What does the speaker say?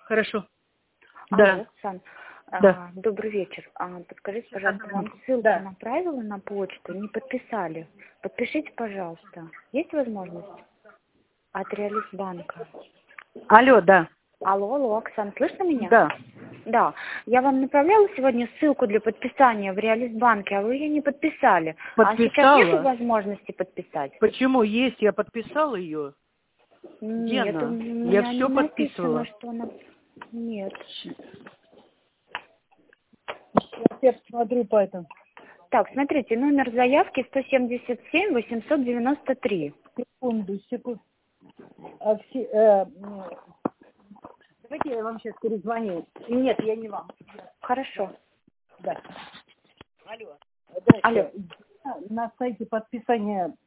Хорошо. Алло, Да. Оксан, Да. добрый вечер. Подскажите, пожалуйста, вам ссылку Да. направила на почту, не подписали. Подпишите, пожалуйста. Есть возможность? От Реализбанка. Алло, да. Алло, Оксан, слышно меня? Да. Да. Я вам направляла сегодня ссылку для подписания в Реализбанке, а вы ее не подписали. А сейчас Подписала. нет возможности подписать? Почему есть? Я подписала ее. Нет, Гена, у меня я не все написано, подписывала. что она... Нет. Я теперь смотрю по этому. Так, смотрите, номер заявки 177 893. Секунду. Давайте я вам сейчас перезвоню. Нет, я не вам. Хорошо. Да. Алло. Дальше. На сайте подписания